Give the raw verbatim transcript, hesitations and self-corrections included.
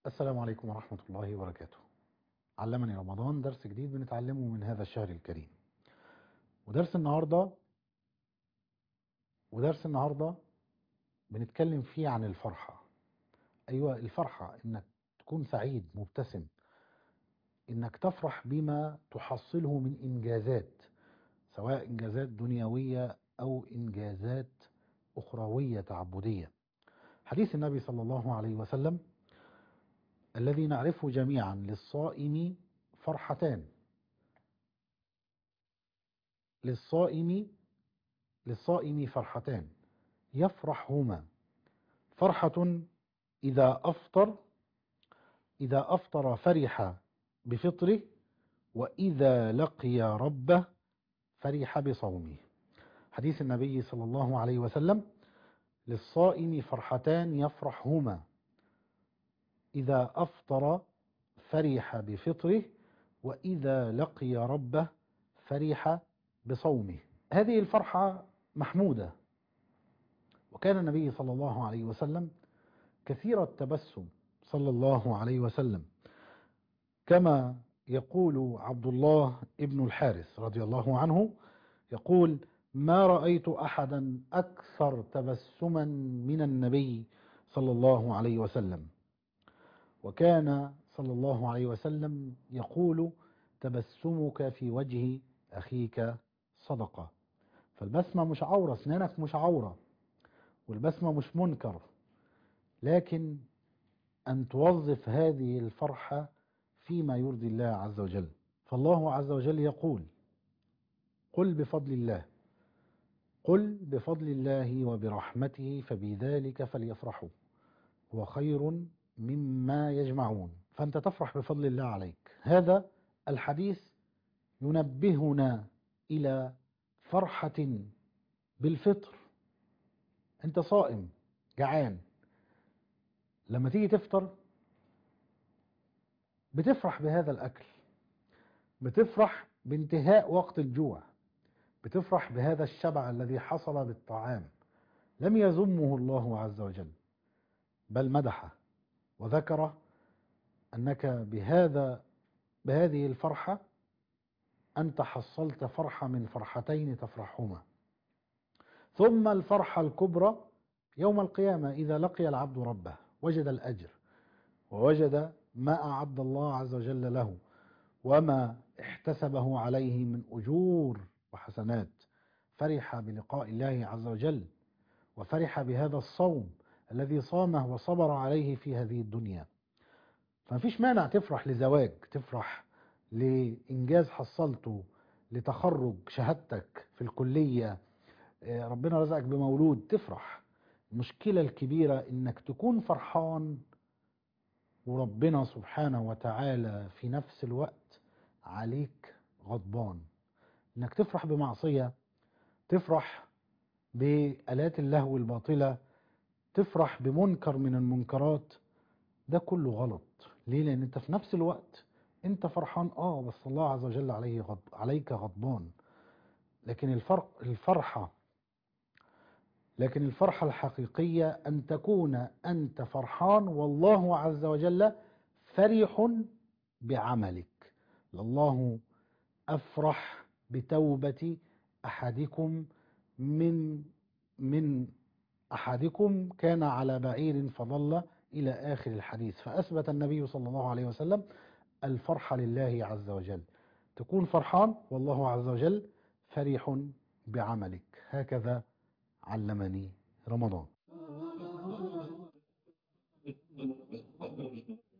السلام عليكم ورحمة الله وبركاته. علمني رمضان درس جديد بنتعلمه من هذا الشهر الكريم. ودرس النهاردة ودرس النهاردة بنتكلم فيه عن الفرحة. أيوة، الفرحة إنك تكون سعيد مبتسم، إنك تفرح بما تحصله من إنجازات، سواء إنجازات دنيوية أو إنجازات أخروية تعبدية. حديث النبي صلى الله عليه وسلم الذي نعرفه جميعا: للصائم فرحتان، للصائم للصائم فرحتان يفرحهما: فرحة إذا أفطر إذا أفطر فرح بفطره، وإذا لقي ربه فرح بصومه. حديث النبي صلى الله عليه وسلم: للصائم فرحتان يفرحهما: إذا أفطر فرح بفطره، وإذا لقي ربه فرح بصومه. هذه الفرحة محمودة، وكان النبي صلى الله عليه وسلم كثير التبسم صلى الله عليه وسلم، كما يقول عبد الله ابن الحارث رضي الله عنه، يقول: ما رأيت أحدا أكثر تبسما من النبي صلى الله عليه وسلم. وكان صلى الله عليه وسلم يقول: تبسمك في وجه أخيك صدقة. فالبسمة مش عورة، اسنانك مش عورة، والبسمة مش منكر، لكن أن توظف هذه الفرحة فيما يرضي الله عز وجل. فالله عز وجل يقول: قل بفضل الله قل بفضل الله وبرحمته فبذلك فليفرحوا هو خير مما يجمعون. فأنت تفرح بفضل الله عليك. هذا الحديث ينبهنا إلى فرحة بالفطر. أنت صائم جعان، لما تيجي تفطر بتفرح بهذا الأكل، بتفرح بانتهاء وقت الجوع، بتفرح بهذا الشبع الذي حصل بالطعام. لم يذمه الله عز وجل، بل مدحه وذكر أنك بهذا بهذه الفرحة أنت حصلت فرحة من فرحتين تفرحهما. ثم الفرحة الكبرى يوم القيامة إذا لقي العبد ربه، وجد الأجر ووجد ما أعد الله عز وجل له وما احتسبه عليه من أجور وحسنات. فرح بلقاء الله عز وجل، وفرح بهذا الصوم الذي صامه وصبر عليه في هذه الدنيا. فمفيش مانع تفرح لزواج، تفرح لإنجاز حصلته، لتخرج شهادتك في الكلية، ربنا رزقك بمولود، تفرح. المشكلة الكبيرة إنك تكون فرحان وربنا سبحانه وتعالى في نفس الوقت عليك غضبان. إنك تفرح بمعصية، تفرح بآلات اللهو الباطلة، تفرح بمنكر من المنكرات، ده كله غلط. ليه؟ لأن أنت في نفس الوقت أنت فرحان، آه بس الله عز وجل عليه غض... عليك غضبان. لكن الفرق الفرحة لكن الفرحة الحقيقية أن تكون أنت فرحان والله عز وجل فرح بعملك. الله أفرح بتوبة أحدكم من من أحدكم كان على بعير فضل إلى آخر الحديث. فأثبت النبي صلى الله عليه وسلم الفرح لله عز وجل. تكون فرحان والله عز وجل فرح بعملك. هكذا علمني رمضان.